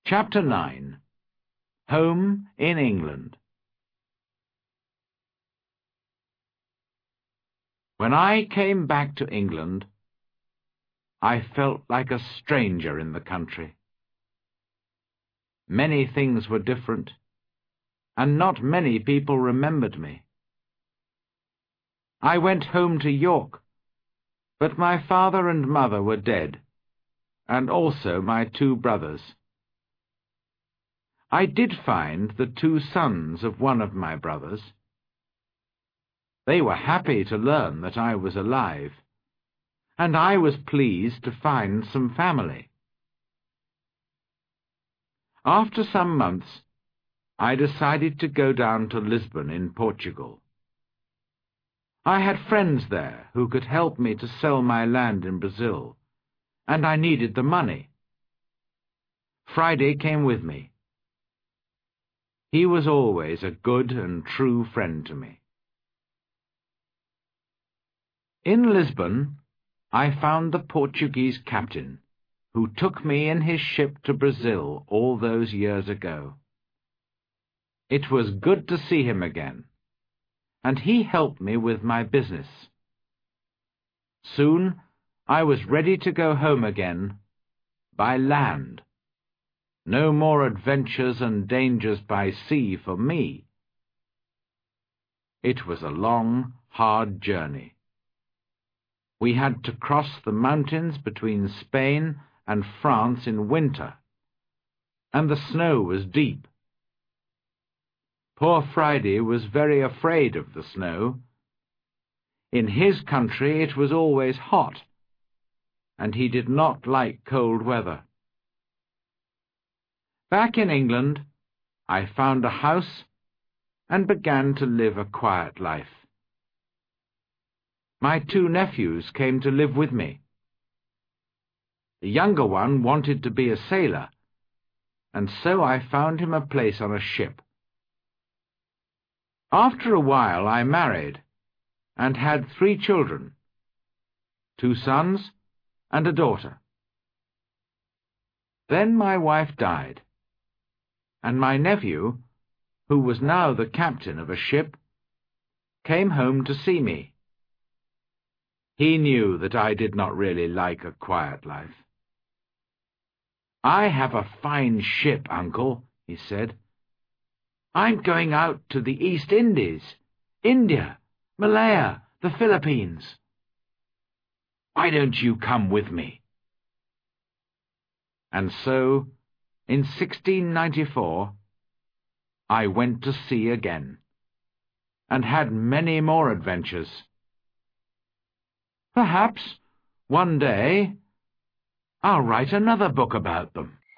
Chapter 9. Home in England. When I came back to England, I felt like a stranger in the country. Many things were different, and not many people remembered me. I went home to York, but my father and mother were dead, and also my 2 brothers. I did find the 2 sons of one of my brothers. They were happy to learn that I was alive, and I was pleased to find some family. After some months, I decided to go down to Lisbon in Portugal. I had friends there who could help me to sell my land in Brazil, and I needed the money. Friday came with me. He was always a good and true friend to me. In Lisbon, I found the Portuguese captain, who took me in his ship to Brazil all those years ago. It was good to see him again, and he helped me with my business. Soon I was ready to go home again, by land. No more adventures and dangers by sea for me. It was a long, hard journey. We had to cross the mountains between Spain and France in winter, and the snow was deep. Poor Friday was very afraid of the snow. In his country it was always hot, and he did not like cold weather. Back in England, I found a house and began to live a quiet life. My 2 nephews came to live with me. The younger one wanted to be a sailor, and so I found him a place on a ship. After a while I married, and had 3 children, 2 sons and a daughter. Then my wife died, and my nephew, who was now the captain of a ship, came home to see me. He knew that I did not really like a quiet life. "I have a fine ship, Uncle," he said. "I'm going out to the East Indies, India, Malaya, the Philippines. Why don't you come with me?" And so, in 1694, I went to sea again, and had many more adventures. Perhaps, one day, I'll write another book about them.